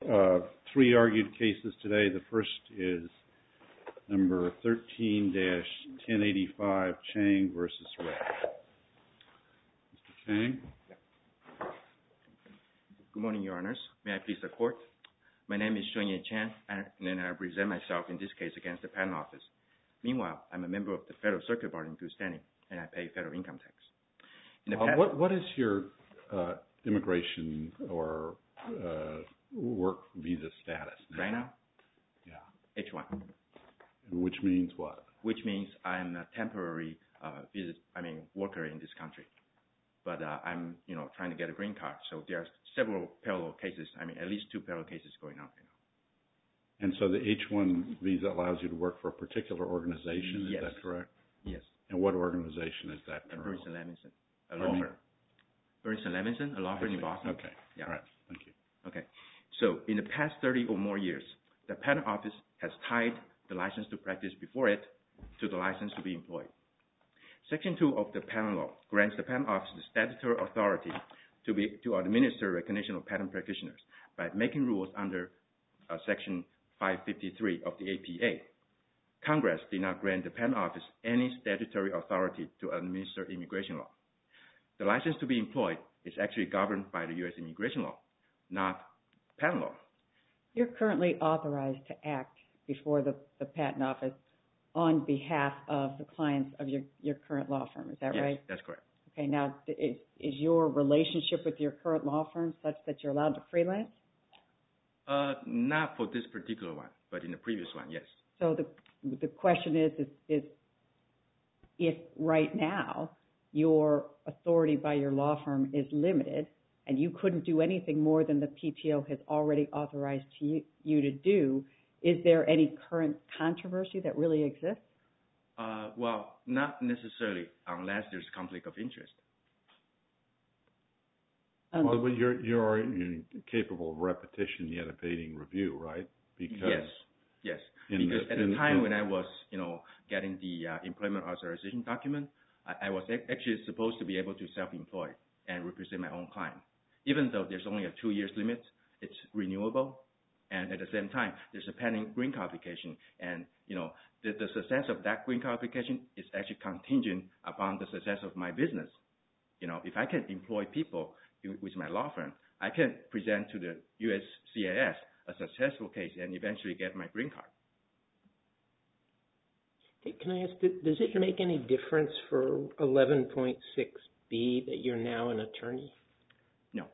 Three argued cases today. The first is number 13-1085, Chang v. Ray. Mr. Chang? Good morning, Your Honors. May I please the Court? My name is Shunye Chan, and I represent myself in this case against the Patent Office. Meanwhile, I'm a member of the Federal Circuit Bar in good standing, and I pay federal income tax. What is your immigration or work visa status now? Right now? Yeah. H-1. Which means what? Which means I'm a temporary worker in this country. But I'm, trying to get a green card. So there are several parallel cases, at least two parallel cases going on right now. And so the H-1 visa allows you to work for a particular organization, Yes. Is that correct? Yes. And what organization is that? Burns & Levinson, a law firm. Burns & Levinson, a law firm in Boston. Okay. Yeah. All right. Thank you. Okay. So in the past 30 or more years, the Patent Office has tied the license to practice before it to the license to be employed. Section 2 of the Patent Law grants the Patent Office the statutory authority to administer recognition of patent practitioners by making rules under Section 553 of the APA. Congress did not grant the Patent Office any statutory authority to administer immigration law. The license to be employed is actually governed by the U.S. immigration law, not patent law. You're currently authorized to act before the Patent Office on behalf of the clients of your current law firm. Is that right? Yes, that's correct. Okay. Now, is your relationship with your current law firm such that you're allowed to freelance? Not for this particular one, but in the previous one, yes. So the question is if right now your authority by your law firm is limited and you couldn't do anything more than the PTO has already authorized you to do, is there any current controversy that really exists? Well, not necessarily unless there's conflict of interest. Well, but you're capable of repetition yet evading review, right? Because Yes. Because at the time when I was, getting the employment authorization document, I was actually supposed to be able to self-employ and represent my own client. Even though there's only a 2 years limit, it's renewable. And at the same time, there's a pending green card application. And, the success of that green card application is actually contingent upon the success of my business. If I can employ people with my law firm, I can present to the USCIS a successful case and eventually get my green card. Can I ask, does it make any difference for 11.6b that you're now an attorney? No.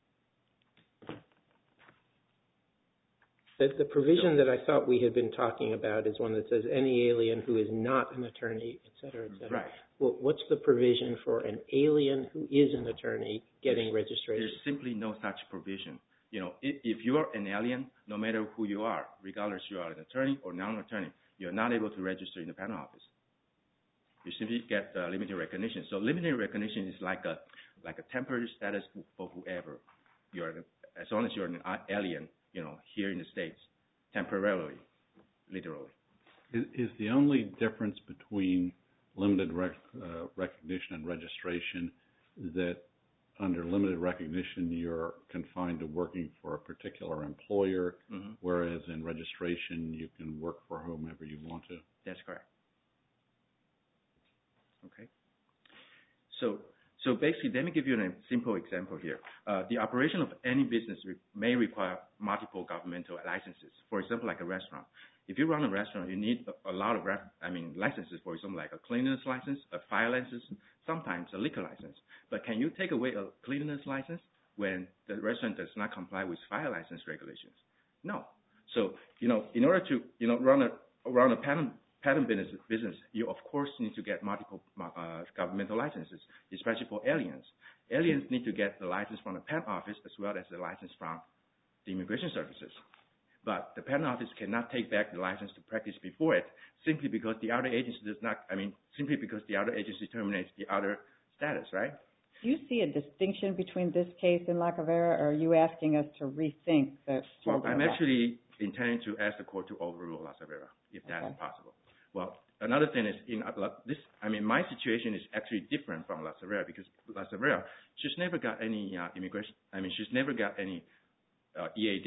The provision that I thought we had been talking about is one that says any alien who is not an attorney, et cetera, et cetera. Right. Well, what's the provision for an alien who is an attorney getting registration? There's simply no such provision. If you are an alien, no matter who you are, regardless you are an attorney or non-attorney, you're not able to register in the Patent Office. You simply get limited recognition. So limited recognition is like a temporary status for whoever you are, as long as you're an alien, here in the States, temporarily, literally. Is the only difference between limited recognition and registration that under limited recognition you're confined to working for a particular employer, whereas in registration you can work for whomever you want to? That's correct. Okay. So basically, let me give you a simple example here. The operation of any business may require multiple governmental licenses. For example, like a restaurant. If you run a restaurant, you need a lot of licenses. For example, like a cleanliness license, a fire license, sometimes a liquor license. But can you take away a cleanliness license when the restaurant does not comply with fire license regulations? No. So in order to run a patent business, you of course need to get multiple governmental licenses, especially for aliens. Aliens need to get the license from the Patent Office as well as the license from the Immigration Services. But the Patent Office cannot take back the license to practice before it simply because the other agency terminates the other status, right? Do you see a distinction between this case and Lacavera, or are you asking us to rethink the... Well, I'm actually intending to ask the court to overrule Lacavera, if that's possible. Well, another thing is, my situation is actually different from Lacavera because Lacavera, she's never got any immigration, she's never got any EAD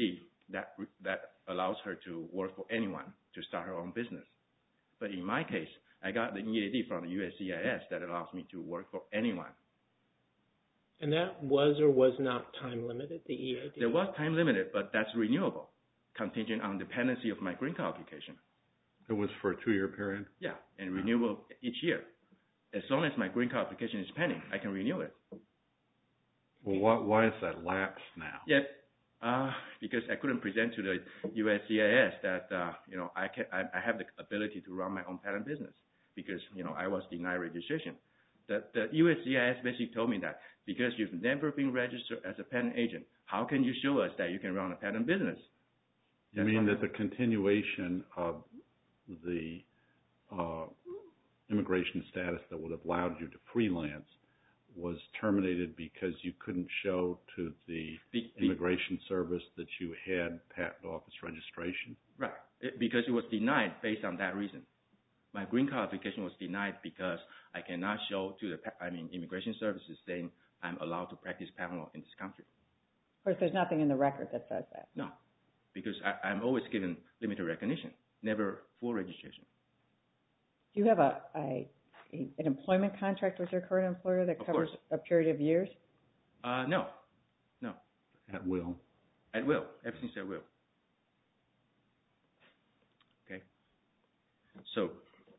that allows her to work for anyone to start her own business. But in my case, I got the EAD from the USCIS that allows me to work for anyone. And that was or was not time limited, the EAD? There was time limited, but that's renewable, contingent on dependency of my green card application. It was for a 2-year period? Yeah, and renewable each year. As long as my green card application is pending, I can renew it. Well, why is that lapsed now? Yeah, because I couldn't present to the USCIS that I have the ability to run my own patent business because I was denied registration. The USCIS basically told me that because you've never been registered as a patent agent, how can you show us that you can run a patent business? You mean that the continuation of the immigration status that would have allowed you to freelance was terminated because you couldn't show to the immigration service that you had patent office registration? Right, because it was denied based on that reason. My green card application was denied because I cannot show to the immigration services saying I'm allowed to practice patent law in this country. Of course, there's nothing in the record that says that. No, because I'm always given limited recognition, never full registration. Do you have an employment contract with your current employer that covers a period of years? No. At will? At will. Everything's at will. Okay. So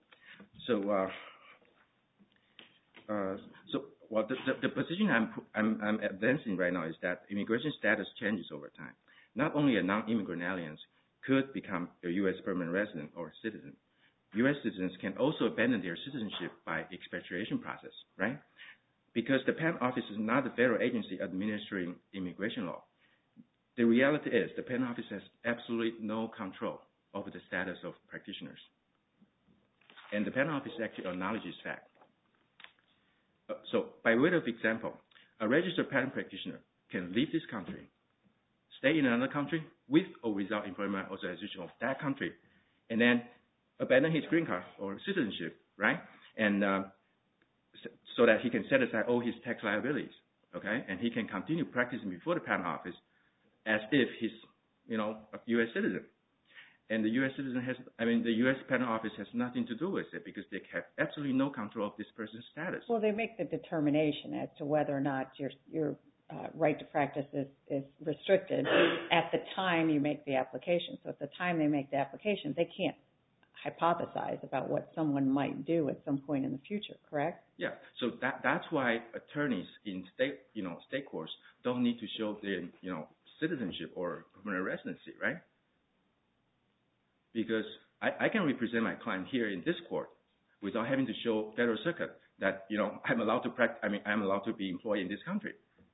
the position I'm advancing right now is that immigration status changes over time. Not only a non-immigrant aliens could become a U.S. permanent resident or citizen. U.S. citizens can also abandon their citizenship by expatriation process, right? Because the Patent Office is not the federal agency administering immigration law. The reality is the Patent Office has absolutely no control over the status of practitioners. And the Patent Office actually acknowledges fact. So by way of example, a registered patent practitioner can leave this country, stay in another country with or without employment authorization of that country, and then abandon his green card or citizenship, right? And so that he can set aside all his tax liabilities, okay? And he can continue practicing before the Patent Office as if he's, a U.S. citizen. And the U.S. the U.S. Patent Office has nothing to do with it because they have absolutely no control of this person's status. Well, they make the determination as to whether or not your right to practice is restricted at the time you make the application. So at the time they make the application, they can't hypothesize about what someone might do at some point in the future, correct? Yeah, so that's why attorneys in state courts don't need to show their, citizenship or permanent residency, right? Because I can represent my client here in this court without having to show federal circuit that, I'm allowed to I'm allowed to be employed in this country.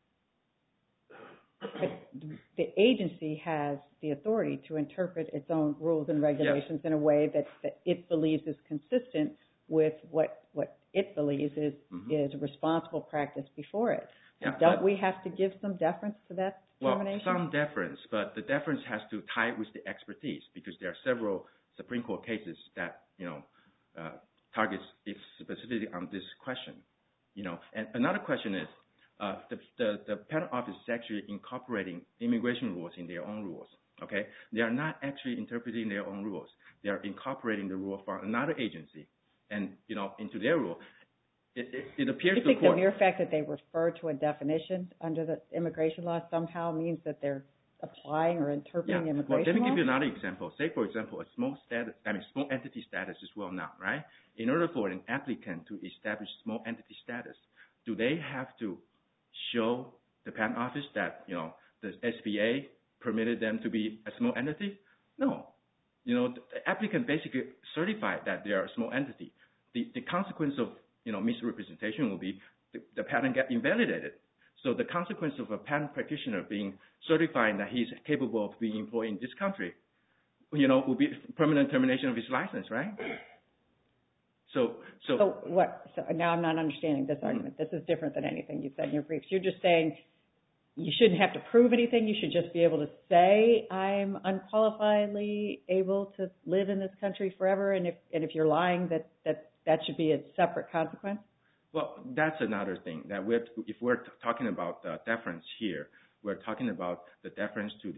But the agency has the authority to interpret its own rules and regulations in a way that it believes is consistent with what it believes is responsible practice before it. Yeah, don't we have to give some deference to that determination? Well, some deference, but the deference has to tie with the expertise because there are several Supreme Court cases that, targets it specifically on this question. And another question is, the Patent Office is actually incorporating immigration rules in their own rules, okay? They are not actually interpreting their own rules. They are incorporating the rule from another agency and, into their rule. It appears to the court... the mere fact that they refer to a definition under the immigration law somehow means that they're applying or interpreting immigration law? Well, let me give you another example. Say, for example, a small entity status is well known, right? In order for an applicant to establish small entity status, do they have to show the Patent Office that, the SBA permitted them to be a small entity? No. The applicant basically certified that they are a small entity. The consequence of, misrepresentation will be the patent get invalidated. So the consequence of a patent practitioner being certified that he's capable of being employed in this country, will be permanent termination of his license, right? So now I'm not understanding this argument. This is different than anything you said in your briefs. You're just saying you shouldn't have to prove anything. You should just be able to say I'm unqualifiedly able to live in this country forever, and if you're lying, that should be a separate consequence? Well, that's another thing. If we're talking about deference here, we're talking about the deference to the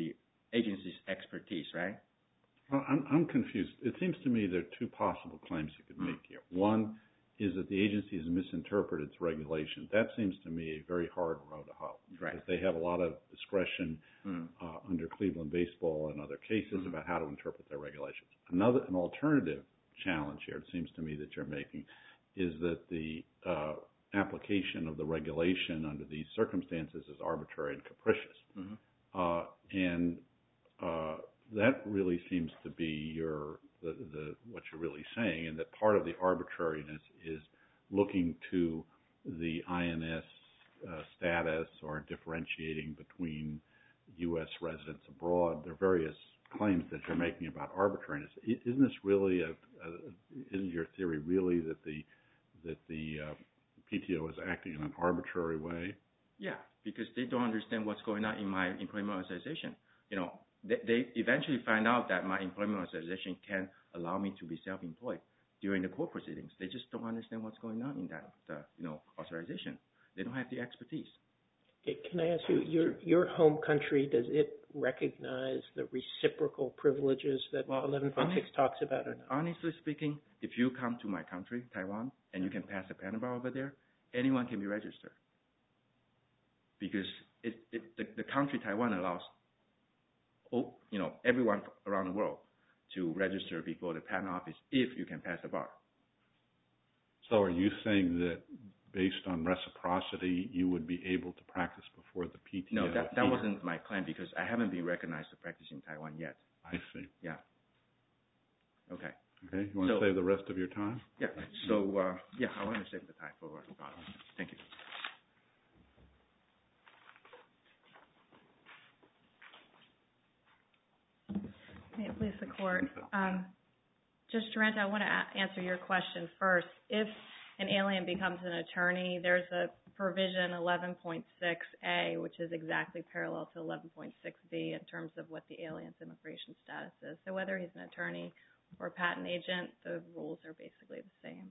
agency's expertise, right? Well, I'm confused. It seems to me there are two possible claims you could make here. One is that the agency has misinterpreted its regulation. That seems to me a very hard row to hoe. Right. Because they have a lot of discretion under Cleveland baseball and other cases about how to interpret their regulations. An alternative challenge here, it seems to me, that you're making is that the application of the regulation under these circumstances is arbitrary and capricious. That really seems to be what you're really saying, and that part of the arbitrariness is looking to the INS status or differentiating between U.S. residents abroad. There are various claims that you're making about arbitrariness. Isn't this really isn't your theory really that the PTO is acting in an arbitrary way? Yeah, because they don't understand what's going on in my employment authorization. They eventually find out that my employment authorization can allow me to be self-employed during the court proceedings. They just don't understand what's going on in that authorization. They don't have the expertise. Can I ask you, your home country, does it recognize the reciprocal privileges that 11.6 talks about or not? Honestly speaking, if you come to my country, Taiwan, and you can pass a PANA bar over there, anyone can be registered. Because the country Taiwan allows everyone around the world to register before the patent office if you can pass the bar. So are you saying that based on reciprocity, you would be able to practice before the PTO? No, that wasn't my claim because I haven't been recognized to practice in Taiwan yet. I see. Yeah. Okay. Okay. You want to save the rest of your time? Yeah. So, I want to save the time for thank you. May it please the Court. Judge Durant, I want to answer your question first. If an alien becomes an attorney, there's a provision 11.6A, which is exactly parallel to 11.6B in terms of what the alien's immigration status is. So whether he's an attorney or a patent agent, the rules are basically the same.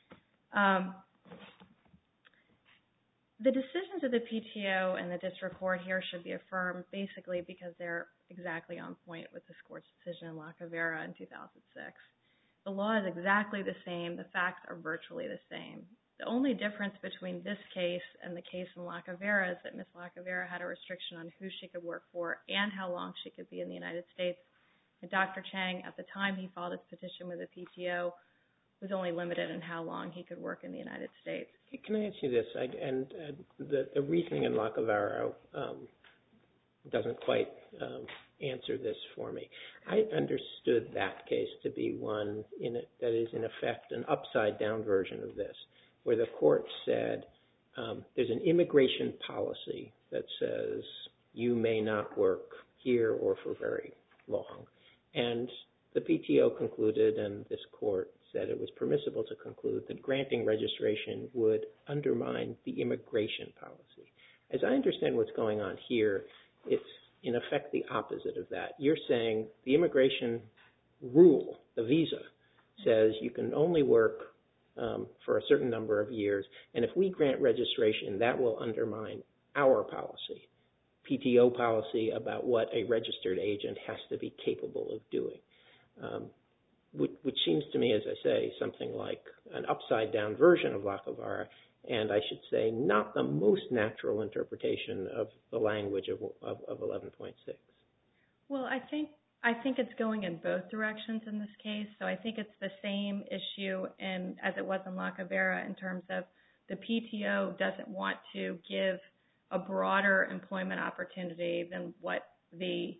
The decisions of the PTO and the district court here should be affirmed basically because they're exactly on point with this court's decision in La Cavera in 2006. The law is exactly the same. The facts are virtually the same. The only difference between this case and the case in La Cavera is that Ms. La Cavera had a restriction on who she could work for and how long she could be in the United States. And Dr. Chang, at the time he filed his petition with the PTO, was only limited in how long he could work in the United States. Can I ask you this? The reasoning in La Cavera doesn't quite answer this for me. I understood that case to be one that is in effect an upside-down version of this, where the court said there's an immigration policy that says you may not work here or for very long. And the PTO concluded, and this court said it was permissible to conclude, that granting registration would undermine the immigration policy. As I understand what's going on here, it's in effect the opposite of that. You're saying the immigration rule, the visa, says you can only work for a certain number of years, and if we grant registration, that will undermine our policy, PTO policy about what a registered agent has to be capable of doing. Which seems to me, as I say, something like an upside-down version of La Cavera, and I should say not the most natural interpretation of the language of 11.6. Well, I think it's going in both directions in this case. So I think it's the same issue as it was in La Cavera in terms of the PTO doesn't want to give a broader employment opportunity than what the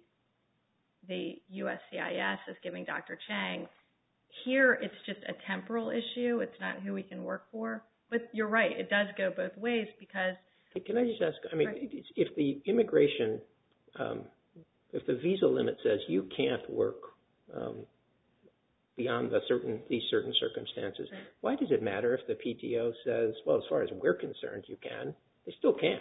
USCIS is giving Dr. Chang. Here, it's just a temporal issue. It's not who we can work for. But you're right. It does go both ways because... Can I just ask, if the immigration, if the visa limit says you can't work beyond these certain circumstances, why does it matter if the PTO says, well, as far as we're concerned, you can? They still can't.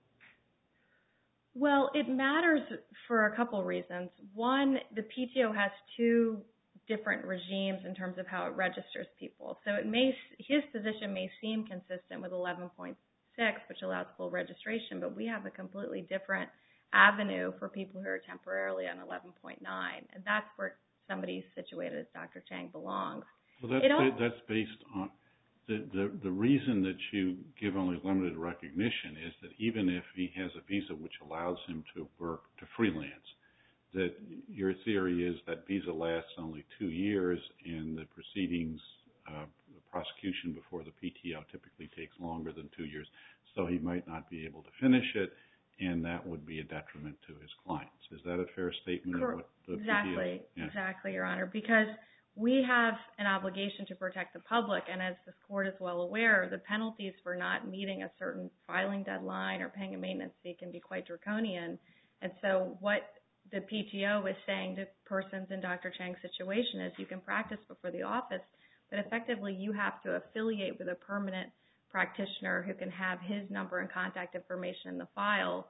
Well, it matters for a couple reasons. One, the PTO has two different regimes in terms of how it registers people. So his position may seem consistent with 11.6, which allows full registration, but we have a completely different avenue for people who are temporarily on 11.9, and that's where somebody situated as Dr. Chang belongs. Well, that's based on the reason that you give only limited recognition is that even if he has a visa which allows him to work to freelance, that your theory is that visa lasts only 2 years and the proceedings, the prosecution before the PTO typically takes longer than 2 years, so he might not be able to finish it, and that would be a detriment to his clients. Is that a fair statement of what the PTO? Exactly, Your Honor, because we have an obligation to protect the public, and as this court is well aware, the penalties for not meeting a certain filing deadline or paying a maintenance fee can be quite draconian. And so what the PTO is saying to persons in Dr. Chang's situation is you can practice before the office, but effectively you have to affiliate with a permanent practitioner who can have his number and contact information in the file.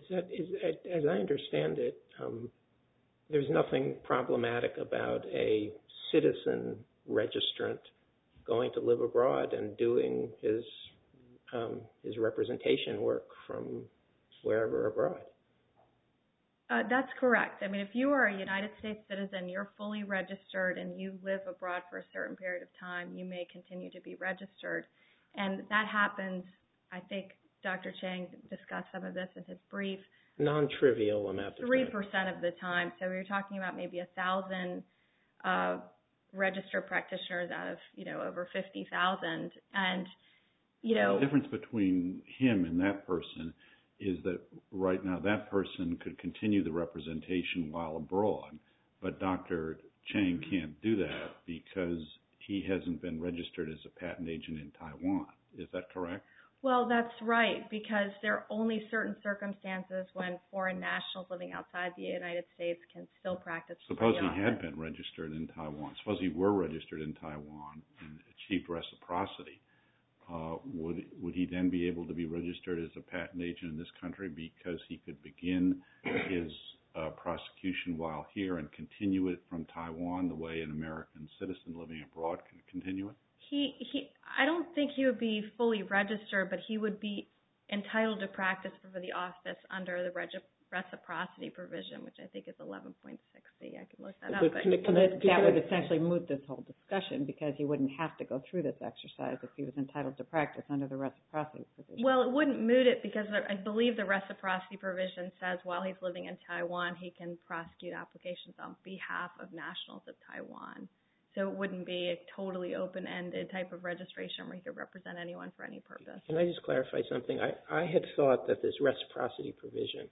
As I understand it, there's nothing problematic about a citizen registrant going to live abroad and doing his representation work from wherever abroad. That's correct. I mean, if you are a United States citizen, you're fully registered and you live abroad for a certain period of time, you may continue to be registered. And that happens, I think Dr. Chang discussed some of this in his brief. Non-trivial amount of 3% of the time. So we're talking about maybe 1,000 registered practitioners out of, over 50,000. And, the difference between him and that person is that right now that person could continue the representation while abroad, but Dr. Chang can't do that because he hasn't been registered as a patent agent in Taiwan. Is that correct? Well, that's right, because there are only certain circumstances when foreign nationals living outside the United States can still practice. Suppose he had been registered in Taiwan. Suppose he were registered in Taiwan and achieved reciprocity. Would he then be able to be registered as a patent agent in this country because he could begin his prosecution while here and continue it from Taiwan the way an American citizen living abroad can continue it? I don't think he would be fully registered, but he would be entitled to practice for the office under the reciprocity provision, which I think is 11.6c. I can look that up. That would essentially moot this whole discussion because he wouldn't have to go through this exercise if he was entitled to practice under the reciprocity provision. Well, it wouldn't moot it because I believe the reciprocity provision says while he's living in Taiwan, he can prosecute applications on behalf of nationals of Taiwan. So it wouldn't be a totally open-ended type of registration where he could represent anyone for any purpose. Can I just clarify something? I had thought that this reciprocity provision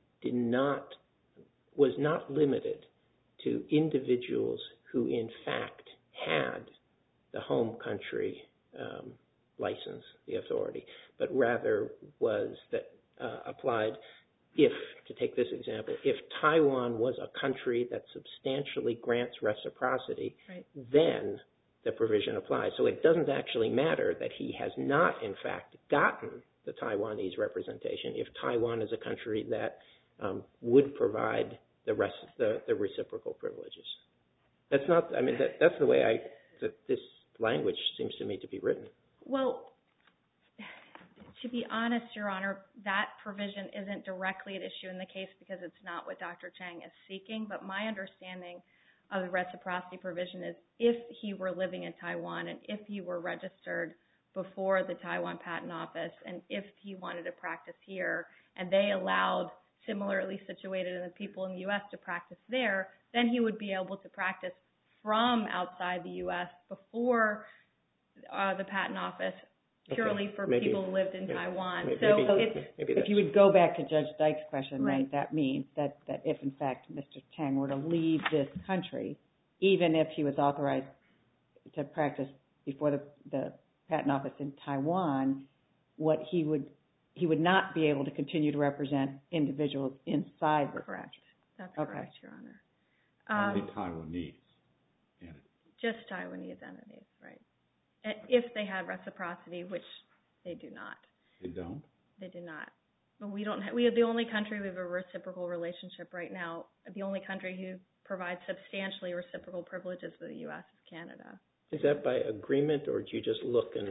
was not limited to individuals who in fact had the home country license, the authority, but rather was that applied if, to take this example, if Taiwan was a country that substantially grants reciprocity, right, then the provision applies. So it doesn't actually matter that he has not in fact gotten the Taiwanese representation if Taiwan is a country that would provide the reciprocal privileges. That's not. I mean, that's the way this language seems to me to be written. Well, to be honest, Your Honor, that provision isn't directly at issue in the case because it's not what Dr. Chang is seeking. But my understanding of the reciprocity provision is if he were living in Taiwan and if he were registered before the Taiwan Patent Office and if he wanted to practice here and they allowed similarly situated and the people in the U.S. to practice there, then he would be able to practice from outside the U.S. before the Patent Office purely for people who lived in Taiwan. If you would go back to Judge Dyke's question, right, then that means that if, in fact, Mr. Chang were to leave this country, even if he was authorized to practice before the Patent Office in Taiwan, he would not be able to continue to represent individuals inside the country. That's okay. Correct, Your Honor. Only Taiwanese entities. Just Taiwanese entities, right. If they had reciprocity, which they do not. They don't? They do not. But we don't. We are the only country we have a reciprocal relationship right now. The only country who provides substantially reciprocal privileges with the U.S. is Canada. Is that by agreement, or do you just look and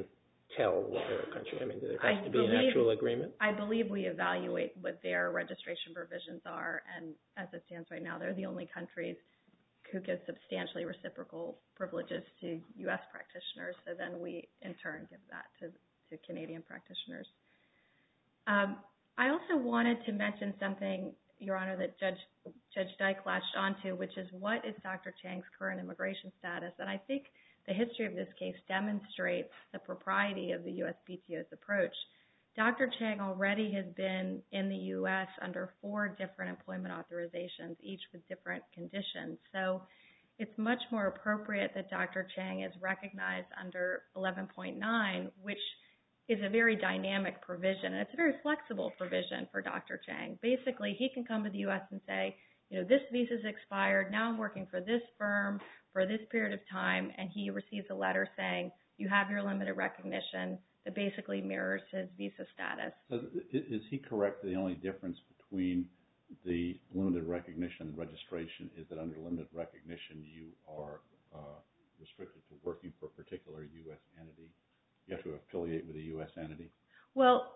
tell what other country? I mean, there has to be an actual agreement? I believe we evaluate what their registration provisions are, and as it stands right now, they're the only countries who give substantially reciprocal privileges to U.S. practitioners, so then we, in turn, give that to Canadian practitioners. I also wanted to mention something, Your Honor, that Judge Dyke latched onto, which is what is Dr. Chang's current immigration status? And I think the history of this case demonstrates the propriety of the USPTO's approach. Dr. Chang already has been in the U.S. under 4 different employment authorizations, each with different conditions. So it's much more appropriate that Dr. Chang is recognized under 11.9, which is a very dynamic provision, and it's a very flexible provision for Dr. Chang. Basically, he can come to the U.S. and say, this visa's expired, now I'm working for this firm for this period of time, and he receives a letter saying, you have your limited recognition that basically mirrors his visa status. So is he correct that the only difference between the limited recognition and registration is that under limited recognition you are restricted to working for a particular U.S. entity? You have to affiliate with a U.S. entity? Well,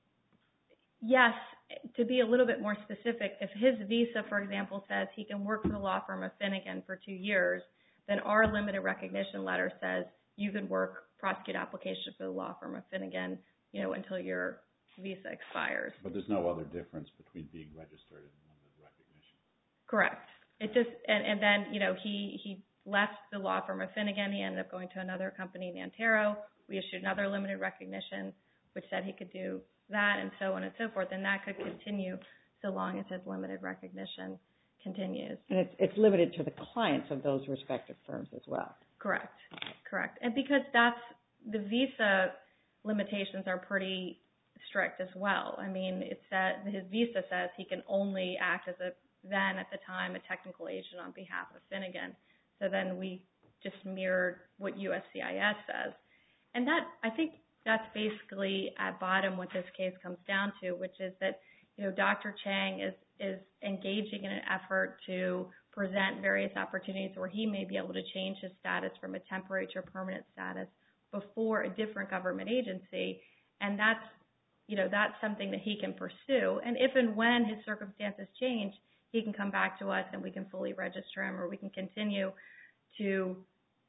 yes, to be a little bit more specific, if his visa, for example, says he can work for the law firm of Finnegan for 2 years, then our limited recognition letter says you can prosecute application for the law firm of Finnegan, until your visa expires. But there's no other difference between being registered and limited recognition? Correct. It just and then he left the law firm of Finnegan. He ended up going to another company, Nantero. We issued another limited recognition, which said he could do that, and so on and so forth. And that could continue so long as his limited recognition continues. And it's limited to the clients of those respective firms as well. Correct. And because the visa limitations are pretty strict as well. I mean, his visa says he can only act as at the time, a technical agent on behalf of Finnegan. So then we just mirrored what USCIS says. And I think that's basically at bottom what this case comes down to, which is that, Dr. Chang is engaging in an effort to present various opportunities where he may be able to change his status from a temporary to a permanent status before a different government agency. And that's something that he can pursue. And if and when his circumstances change, he can come back to us and we can fully register him, or we can continue to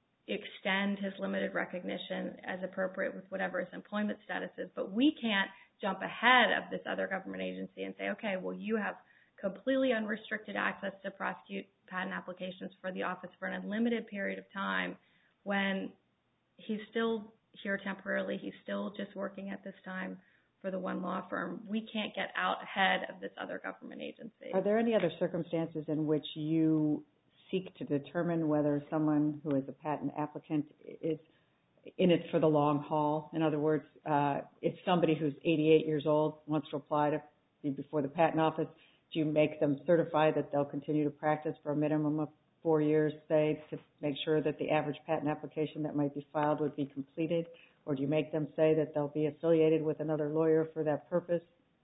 extend his limited recognition as appropriate with whatever his employment status is. But we can't jump ahead of this other government agency and say, okay, well, you have completely unrestricted access to prosecute patent applications for the office for an unlimited period of time when he's still here temporarily. He's still just working at this time for the one law firm. We can't get out ahead of this other government agency. Are there any other circumstances in which you seek to determine whether someone who is a patent applicant is in it for the long haul? In other words, if somebody who's 88 years old wants to apply to be before the patent office, do you make them certify that they'll continue to practice for a minimum of 4 years, say, to make sure that the average patent application that might be filed would be completed? Or do you make them say that they'll be affiliated with another lawyer for that purpose?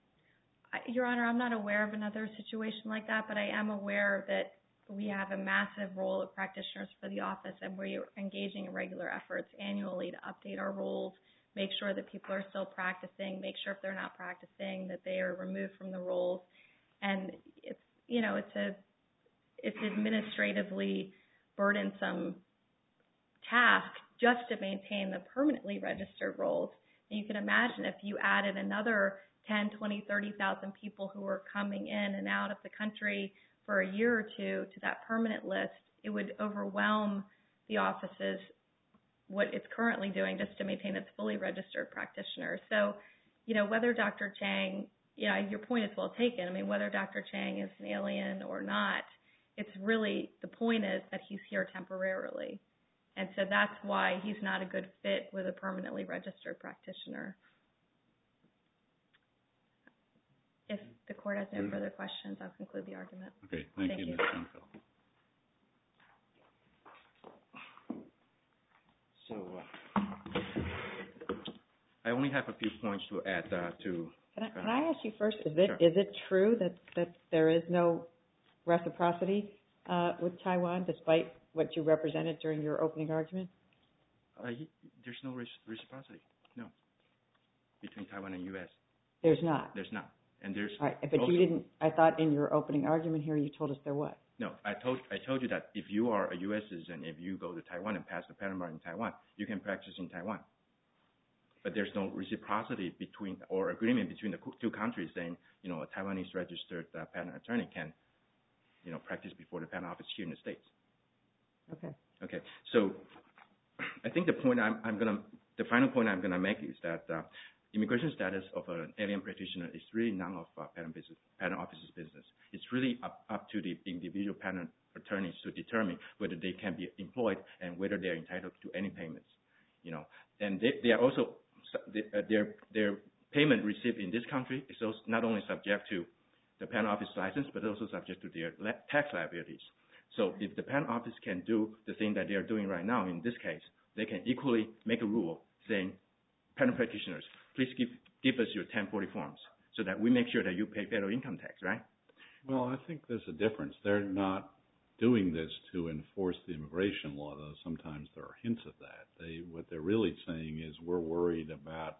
Your Honor, I'm not aware of another situation like that, but I am aware that we have a massive role of practitioners for the office, and we're engaging in regular efforts annually to update our rules, make sure that people are still practicing, make sure if they're not practicing that they are removed from the roles. And it's administratively burdensome task just to maintain the permanently registered roles. And you can imagine if you added another 10, 20, 30,000 people who are coming in and out of the country for a year or two to that permanent list, it would overwhelm the office's what it's currently doing just to maintain its fully registered practitioners. So, whether Dr. Chang, your point is well taken. I mean, whether Dr. Chang is an alien or not, it's really, the point is that he's here temporarily. And so that's why he's not a good fit with a permanently registered practitioner. If the court has no further questions, I'll conclude the argument. Okay, thank you, Ms. Schoenfeld. So I only have a few points to add to. Can I ask you first, is Sure. it true that there is no reciprocity with Taiwan, despite what you represented during your opening argument? There's no reciprocity, no. between Taiwan and U.S. There's not. There's not. And there's All right, but also, you didn't. I thought in your opening argument here you told us there was. No, I told you that if you are a U.S. citizen, if you go to Taiwan and pass the patent bar in Taiwan, you can practice in Taiwan. But there's no reciprocity between or agreement between the two countries saying, a Taiwanese registered patent attorney can, practice before the patent office here in the States. Okay. Okay. So I think the final point I'm gonna make is that immigration status of an alien practitioner is really none of patent office's business. It's really up to the individual patent attorneys to determine whether they can be employed and whether they're entitled to any payments. And they are also their payment received in this country is also not only subject to the patent office license, but also subject to their tax liabilities. So if the patent office can do the thing that they are doing right now in this case, they can equally make a rule saying, patent practitioners, please give us your 1040 forms so that we make sure that you pay federal income tax, right? Well, I think there's a difference. They're not doing this to enforce the immigration law, though sometimes there are hints of that. What they're really saying is we're worried about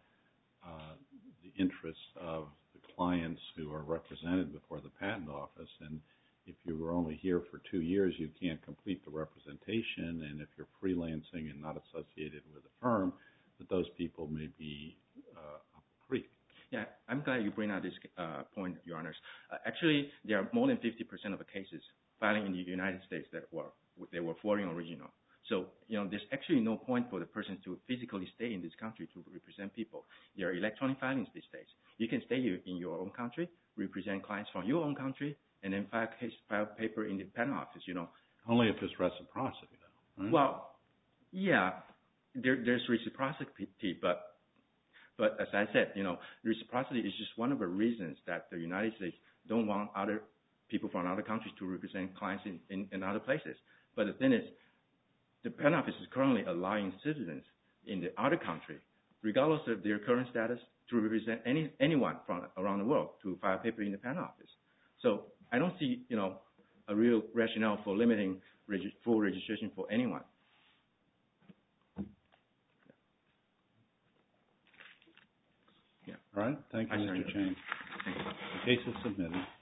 the interests of the clients who are represented before the patent office, and if you were only here for 2 years, you can't complete the representation, and if you're freelancing and not associated with a firm, that those people may be up the creek. Yeah, I'm glad you bring out this point, Your Honors. Actually, there are more than 50% of the cases filing in the United States that were foreign original. So, there's actually no point for the person to physically stay in this country to represent people. There are electronic filings these days. You can stay in your own country, represent clients from your own country, and then file paper in the patent office, Only if there's reciprocity, though, right? Well, yeah, there's reciprocity, but as I said, reciprocity is just one of the reasons that the United States don't want other people from other countries to represent clients in other places. But the thing is, the patent office is currently allowing citizens in the other country, regardless of their current status, to represent anyone from around the world to file paper in the patent office. So I don't see, a real rationale for limiting full registration for anyone. Yeah. All right. Thank you, Mr. Chang. The case is submitted.